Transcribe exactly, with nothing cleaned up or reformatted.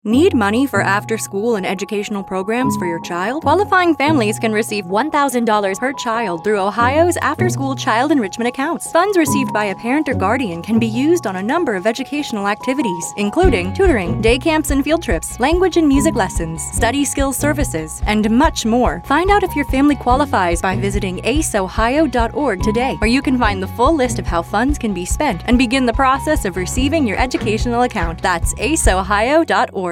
Need money for after-school and educational programs for your child? Qualifying families can receive one thousand dollars per child through Ohio's after-school child enrichment accounts. Funds received by a parent or guardian can be used on a number of educational activities, including tutoring, day camps and field trips, language and music lessons, study skills services, and much more. Find out if your family qualifies by visiting ace ohio dot org today, where you can find the full list of how funds can be spent and begin the process of receiving your educational account. That's ace ohio dot org.